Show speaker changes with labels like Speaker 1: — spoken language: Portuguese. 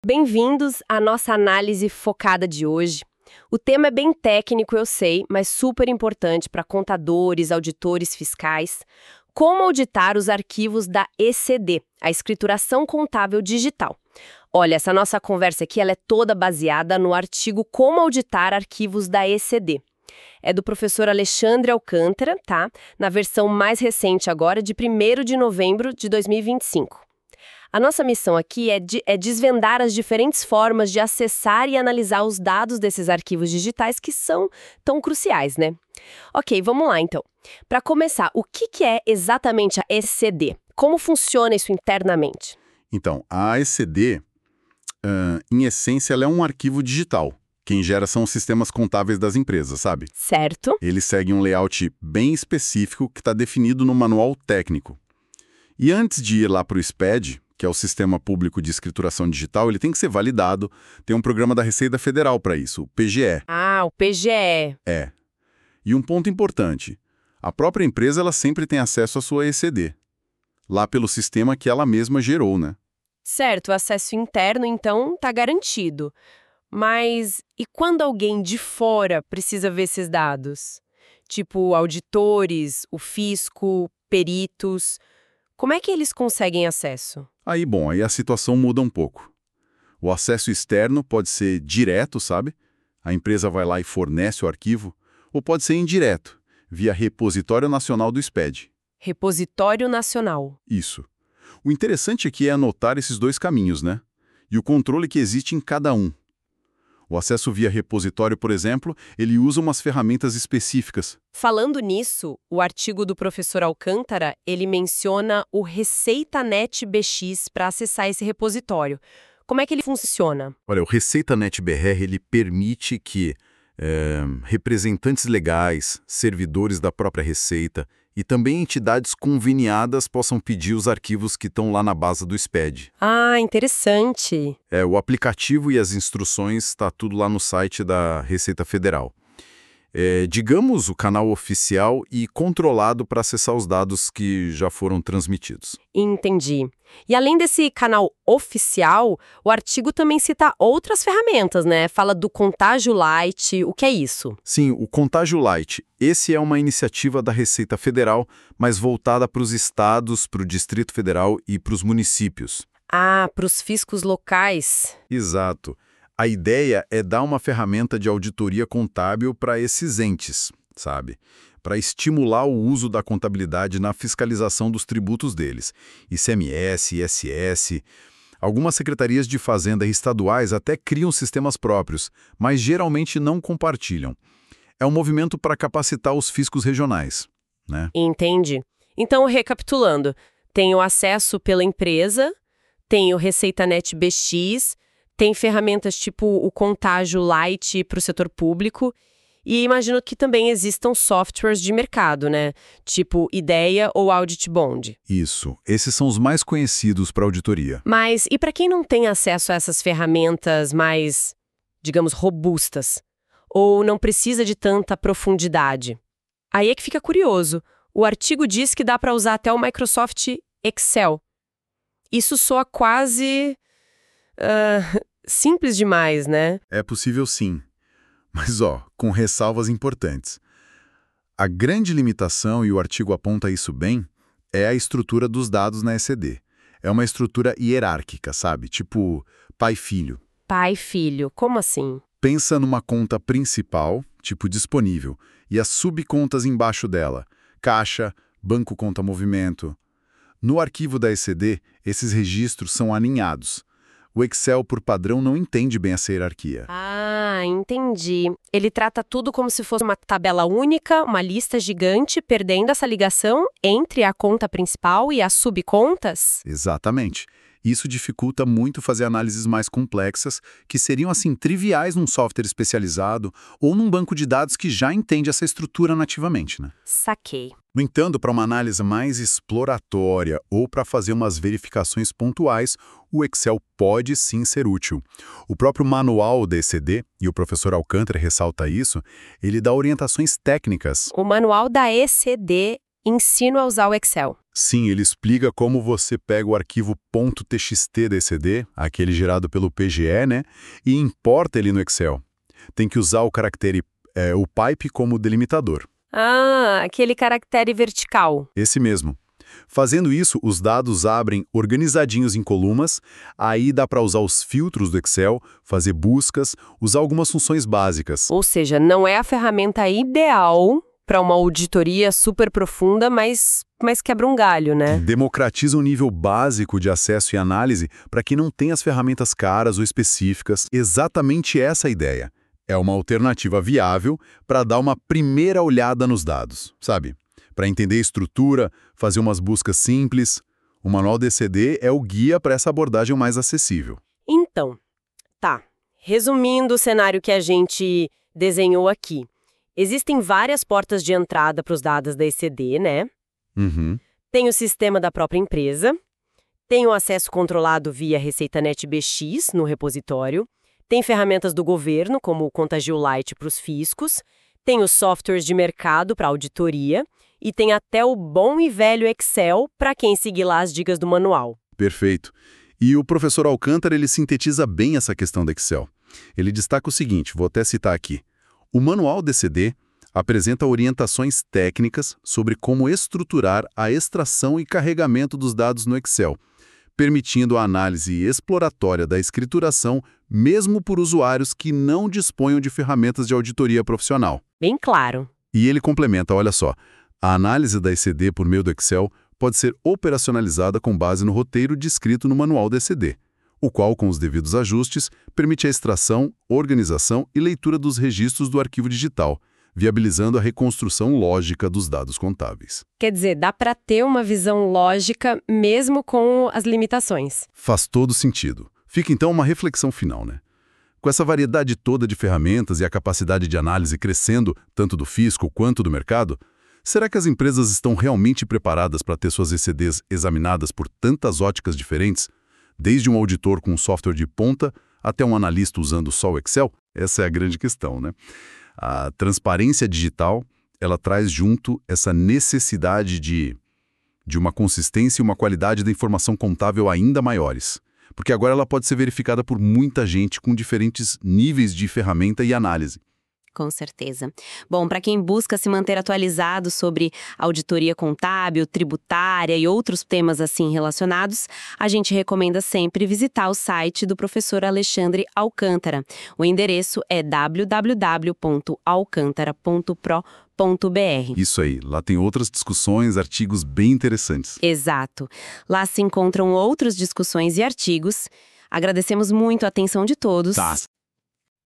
Speaker 1: Bem-vindos à nossa análise focada de hoje. O tema é bem técnico, eu sei, mas super importante para contadores, auditores fiscais. Como auditar os arquivos da ECD, a Escrituração Contábil Digital. Olha, essa nossa conversa aqui ela é toda baseada no artigo Como Auditar Arquivos da ECD. É do professor Alexandre Alcântara, tá? Na versão mais recente agora, de 1º de novembro de 2025. A nossa missão aqui é desvendar as diferentes formas de acessar e analisar os dados desses arquivos digitais que são tão cruciais, né? Ok, vamos lá então. Para começar, o que é exatamente a ECD? Como funciona isso internamente?
Speaker 2: Então, a ECD, em essência, ela é um arquivo digital. Quem gera são os sistemas contábeis das empresas, sabe?
Speaker 1: Certo.
Speaker 2: Ele segue um layout bem específico que está definido no manual técnico. E antes de ir lá para o SPED, que é o Sistema Público de Escrituração Digital, ele tem que ser validado. Tem um programa da Receita Federal para isso, o PGE.
Speaker 1: Ah, o PGE.
Speaker 2: É. E um ponto importante, a própria empresa ela sempre tem acesso à sua ECD, lá pelo sistema que ela mesma gerou, né?
Speaker 1: Certo, o acesso interno, então, está garantido. Mas e quando alguém de fora precisa ver esses dados? Tipo auditores, o fisco, peritos. Como é que eles conseguem acesso?
Speaker 2: Aí a situação muda um pouco. O acesso externo pode ser direto, sabe? A empresa vai lá e fornece o arquivo, ou pode ser indireto, via Repositório Nacional do SPED.
Speaker 1: Repositório Nacional.
Speaker 2: Isso. O interessante aqui é anotar esses dois caminhos, né? E o controle que existe em cada um. O acesso via repositório, por exemplo, ele usa umas ferramentas específicas.
Speaker 1: Falando nisso, o artigo do professor Alcântara, ele menciona o ReceitaNet BX para acessar esse repositório. Como é que ele funciona?
Speaker 2: Olha, o ReceitaNet BR, ele permite que representantes legais, servidores da própria Receita e também entidades conveniadas possam pedir os arquivos que estão lá na base do SPED.
Speaker 1: Ah, interessante.
Speaker 2: O aplicativo e as instruções está tudo lá no site da Receita Federal. Digamos, o canal oficial e controlado para acessar os dados que já foram transmitidos.
Speaker 1: Entendi. E além desse canal oficial, o artigo também cita outras ferramentas, né? Fala do Contágio Light, o que é isso?
Speaker 2: Sim, o Contágio Light. Esse é uma iniciativa da Receita Federal, mas voltada para os estados, para o Distrito Federal e para os municípios.
Speaker 1: Ah, para os fiscos locais.
Speaker 2: Exato. A ideia é dar uma ferramenta de auditoria contábil para esses entes, sabe? Para estimular o uso da contabilidade na fiscalização dos tributos deles. ICMS, ISS. Algumas secretarias de fazenda estaduais até criam sistemas próprios, mas geralmente não compartilham. É um movimento para capacitar os fiscos regionais, né?
Speaker 1: Entendi. Então, recapitulando, tem o acesso pela empresa, tem o ReceitaNet BX, tem ferramentas tipo o Contágio Light para o setor público e imagino que também existam softwares de mercado, né? Tipo Ideia ou Audit Bond.
Speaker 2: Isso. Esses são os mais conhecidos para auditoria.
Speaker 1: Mas e para quem não tem acesso a essas ferramentas mais, digamos, robustas? Ou não precisa de tanta profundidade? Aí é que fica curioso. O artigo diz que dá para usar até o Microsoft Excel. Isso soa quase simples demais, né?
Speaker 2: É possível sim, mas com ressalvas importantes. A grande limitação, e o artigo aponta isso bem, é a estrutura dos dados na ECD. É uma estrutura hierárquica, sabe? Tipo pai-filho.
Speaker 1: Pai-filho, como assim?
Speaker 2: Pensa numa conta principal, tipo disponível, e as subcontas embaixo dela. Caixa, banco conta movimento. No arquivo da ECD, esses registros são aninhados. O Excel, por padrão, não entende bem essa hierarquia.
Speaker 1: Ah, entendi. Ele trata tudo como se fosse uma tabela única, uma lista gigante, perdendo essa ligação entre a conta principal e as subcontas?
Speaker 2: Exatamente. Isso dificulta muito fazer análises mais complexas, que seriam, assim, triviais num software especializado ou num banco de dados que já entende essa estrutura nativamente, né?
Speaker 1: Saquei.
Speaker 2: No entanto, para uma análise mais exploratória ou para fazer umas verificações pontuais, o Excel pode sim ser útil. O próprio manual da ECD, e o professor Alcântara ressalta isso, ele dá orientações técnicas.
Speaker 1: O manual da ECD ensina a usar o Excel.
Speaker 2: Sim, ele explica como você pega o arquivo .txt da ECD, aquele gerado pelo PGE, né, e importa ele no Excel. Tem que usar o caractere, o pipe como delimitador.
Speaker 1: Ah, aquele caractere vertical.
Speaker 2: Esse mesmo. Fazendo isso, os dados abrem organizadinhos em colunas, aí dá para usar os filtros do Excel, fazer buscas, usar algumas funções básicas.
Speaker 1: Ou seja, não é a ferramenta ideal para uma auditoria super profunda, mas quebra um galho, né?
Speaker 2: Democratiza um nível básico de acesso e análise para quem não tem as ferramentas caras ou específicas. Exatamente essa a ideia. É uma alternativa viável para dar uma primeira olhada nos dados, sabe? Para entender a estrutura, fazer umas buscas simples. O Manual da ECD é o guia para essa abordagem mais acessível.
Speaker 1: Então, tá. Resumindo o cenário que a gente desenhou aqui. Existem várias portas de entrada para os dados da ECD, né?
Speaker 2: Uhum.
Speaker 1: Tem o sistema da própria empresa, tem o acesso controlado via ReceitaNet BX no repositório, tem ferramentas do governo, como o Contagio Lite para os fiscos, tem os softwares de mercado para auditoria e tem até o bom e velho Excel para quem seguir lá as dicas do manual.
Speaker 2: Perfeito. E o professor Alcântara, ele sintetiza bem essa questão do Excel. Ele destaca o seguinte, vou até citar aqui. O Manual da ECD apresenta orientações técnicas sobre como estruturar a extração e carregamento dos dados no Excel, permitindo a análise exploratória da escrituração mesmo por usuários que não disponham de ferramentas de auditoria profissional.
Speaker 1: Bem claro.
Speaker 2: E ele complementa, olha só, a análise da ECD por meio do Excel pode ser operacionalizada com base no roteiro descrito no Manual da ECD, o qual, com os devidos ajustes, permite a extração, organização e leitura dos registros do arquivo digital, viabilizando a reconstrução lógica dos dados contábeis.
Speaker 1: Quer dizer, dá para ter uma visão lógica mesmo com as limitações.
Speaker 2: Faz todo sentido. Fica então uma reflexão final, né? Com essa variedade toda de ferramentas e a capacidade de análise crescendo, tanto do fisco quanto do mercado, será que as empresas estão realmente preparadas para ter suas ECDs examinadas por tantas óticas diferentes? Desde um auditor com um software de ponta até um analista usando só o Excel? Essa é a grande questão, né? A transparência digital, ela traz junto essa necessidade de uma consistência e uma qualidade da informação contábil ainda maiores. Porque agora ela pode ser verificada por muita gente com diferentes níveis de ferramenta e análise.
Speaker 3: Com certeza. Bom, para quem busca se manter atualizado sobre auditoria contábil, tributária e outros temas assim relacionados, a gente recomenda sempre visitar o site do professor Alexandre Alcântara. O endereço é www.alcantara.pro.br.
Speaker 2: Isso aí, lá tem outras discussões, artigos bem interessantes.
Speaker 3: Exato. Lá se encontram outras discussões e artigos. Agradecemos muito a atenção de todos.
Speaker 2: Tá.